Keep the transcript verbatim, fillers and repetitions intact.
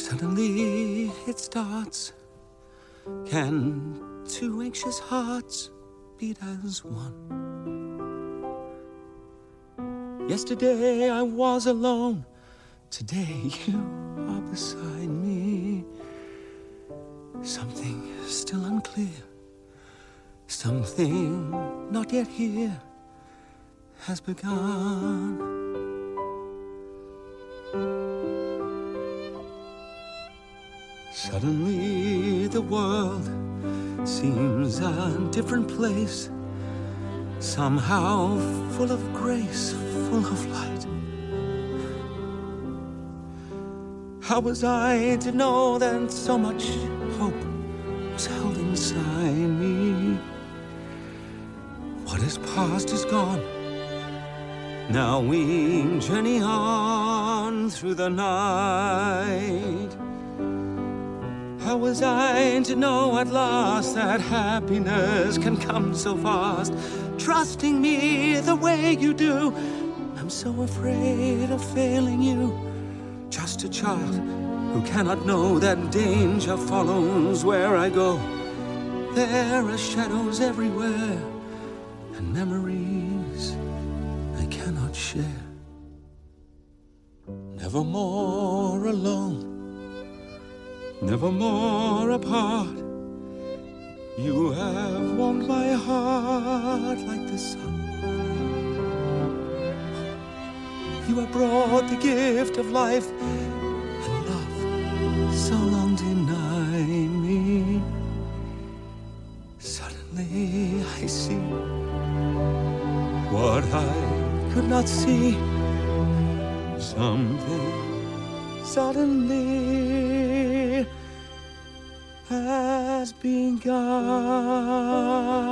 Suddenly it starts. Can two anxious hearts beat as one? Yesterday I was alone. Today you are beside me. Something still unclear, something not yet here has begun. Suddenly the world seems a different place, somehow full of grace, full of light. How was I to know that so much hope was held inside me? What is past is gone. Now we journey on through the night. How was I to know at last that happiness can come so fast? Trusting me the way you do, I'm so afraid of failing you. Just a child who cannot know that danger follows where I go. There are shadows everywhere and memories I cannot share. Never more alone, never more apart. You have warmed my heart like the sun. You have brought the gift of life, and love so long denied me. Suddenly I see what I could not see. Something suddenly has begun.